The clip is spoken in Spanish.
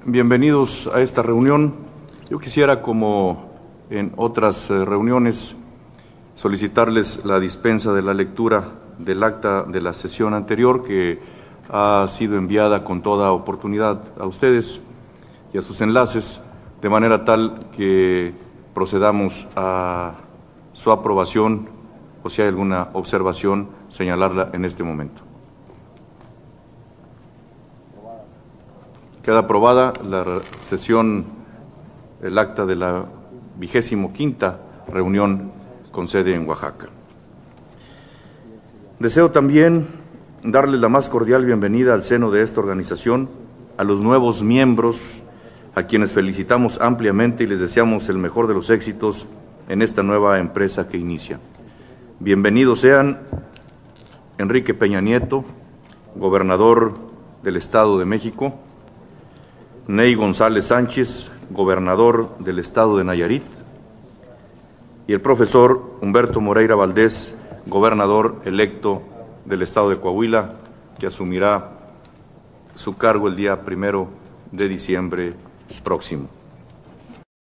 bienvenidos a esta reunión. Yo quisiera, como en otras reuniones, solicitarles la dispensa de la lectura del acta de la sesión anterior, que ha sido enviada con toda oportunidad a ustedes y a sus enlaces, de manera tal que procedamos a su aprobación, o si hay alguna observación, señalarla en este momento. Queda aprobada la sesión, el acta de la 25ª reunión con sede en Oaxaca. Deseo también darles la más cordial bienvenida al seno de esta organización, a los nuevos miembros, a quienes felicitamos ampliamente y les deseamos el mejor de los éxitos en esta nueva empresa que inicia. Bienvenidos sean Enrique Peña Nieto, gobernador del Estado de México; Ney González Sánchez, gobernador del Estado de Nayarit; y el profesor Humberto Moreira Valdés, gobernador electo del Estado de Coahuila, que asumirá su cargo el día 1 de diciembre próximo.